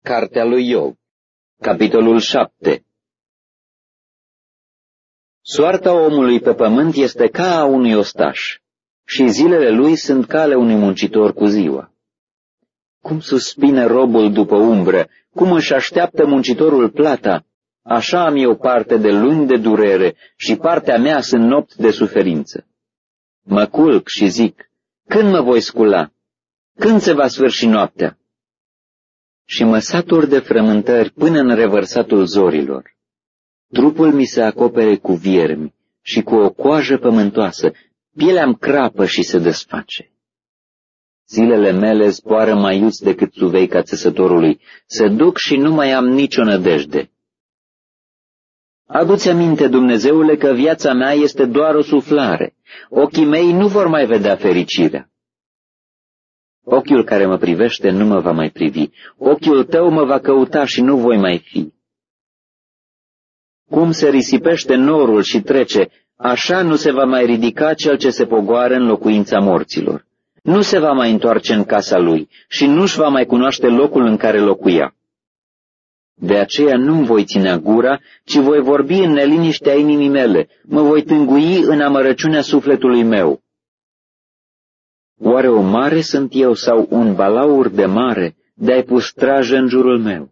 Cartea lui Iov, capitolul 7. Soarta omului pe pământ este ca a unui ostaș, și zilele lui sunt ca ale unui muncitor cu ziua. Cum suspină robul după umbră, cum își așteaptă muncitorul plata, așa am eu parte de luni de durere și partea mea sunt nopți de suferință. Mă culc și zic, când mă voi scula? Când se va sfârși noaptea? Și mă satur de frământări până în revărsatul zorilor. Trupul mi se acopere cu viermi și cu o coajă pământoasă, pielea-mi crapă și se desface. Zilele mele zboară mai iuți decât suveica țesătorului, se duc și nu mai am nicio nădejde. Adu-ți aminte, Dumnezeule, că viața mea este doar o suflare, ochii mei nu vor mai vedea fericirea. Ochiul care mă privește nu mă va mai privi, ochiul tău mă va căuta și nu voi mai fi. Cum se risipește norul și trece, așa nu se va mai ridica cel ce se pogoară în locuința morților. Nu se va mai întoarce în casa lui și nu-și va mai cunoaște locul în care locuia. De aceea nu-mi voi ținea gura, ci voi vorbi în neliniștea inimii mele, mă voi tângui în amărăciunea sufletului meu. Oare o mare sunt eu sau un balaur de mare de-ai pus strajă în jurul meu?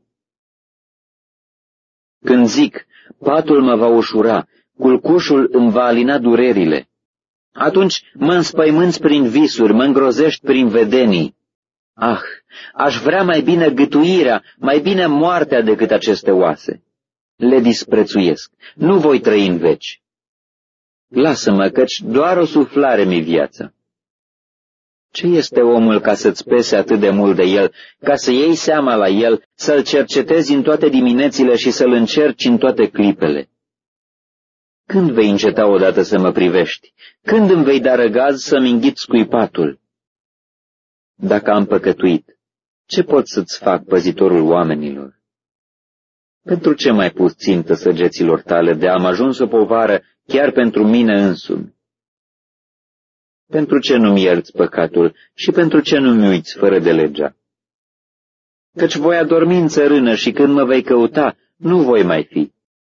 Când zic, patul mă va ușura, culcușul îmi va alina durerile, atunci mă înspăimânți prin visuri, mă îngrozești prin vedenii. Ah, aș vrea mai bine gâtuirea, mai bine moartea decât aceste oase. Le disprețuiesc, nu voi trăi în veci. Lasă-mă, căci doar o suflare mi viața. Ce este omul ca să-ți pese atât de mult de el, ca să iei seama la el, să-l cercetezi în toate diminețile și să-l încerci în toate clipele? Când vei înceta odată să mă privești? Când îmi vei da răgaz să-mi înghit scuipatul? Dacă am păcătuit, ce pot să-ți fac, păzitorul oamenilor? Pentru ce m-ai pus țintă săgeților tale de am ajuns o povară chiar pentru mine însumi? Pentru ce nu-mi ierți păcatul și pentru ce nu-mi uiți fără de legea? Căci voi adormi în țărână și când mă vei căuta, nu voi mai fi.